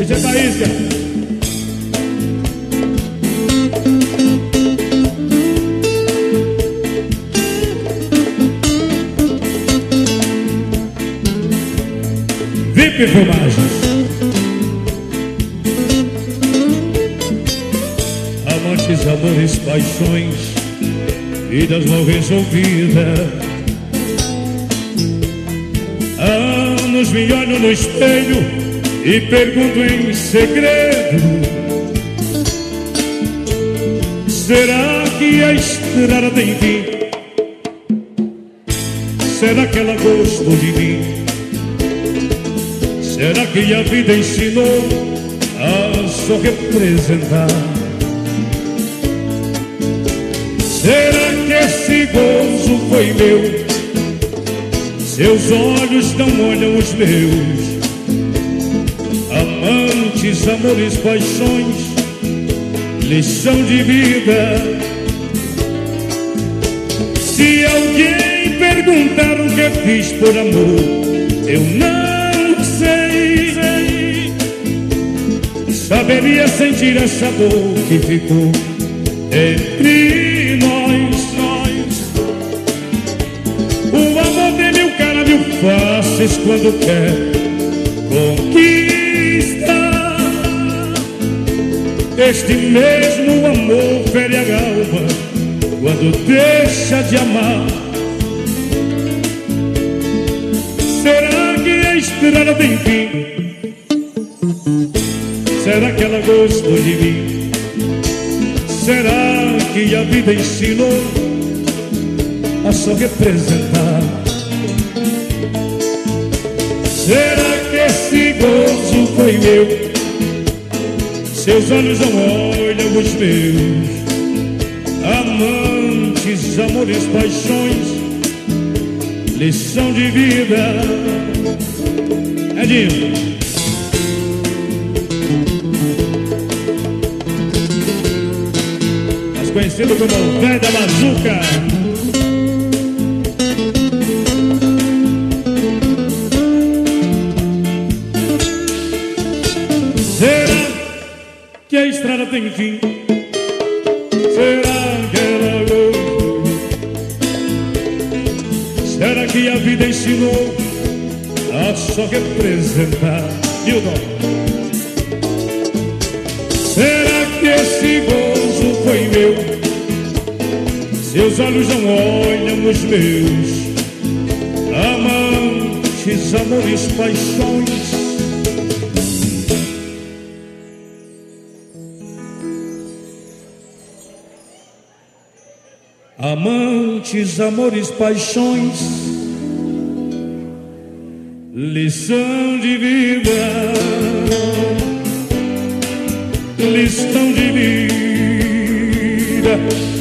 DJ Faísca. VIP Filmagens. Amantes, amores, paixões, vidas mal resolvidas. Anos me olho no espelho e pergunto em segredo: será que a estrada tem fim? Será que ela gostou de mim? Será que a vida ensinou a só representar? Será que esse gozo foi meu? Seus olhos não olham os meus. Amantes, amores, paixões, lição de vida. Se alguém perguntar o que fiz por amor, eu não sei. Saberia sentir essa dor que ficou entre nós. O amor dele, o cara viu faces quando quer conquistar. Este mesmo amor fere a alma quando deixa de amar. Será que a estrada tem fim? Será que ela gostou de mim? Será que a vida ensinou a só representar? Será que esse gozo foi meu? Seus olhos não olham os meus. Amantes, amores, paixões, lição de vida. Edinho. Mais conhecido como Velho da Bazuca. Será que a estrada tem fim? Será que ela gostou? Será que a vida ensinou a só representar? Nilton. Será que esse gozo foi meu? Seus olhos não olham os meus. Amantes, amores, paixões, amantes, amores, paixões, lição de vida, lição de vida.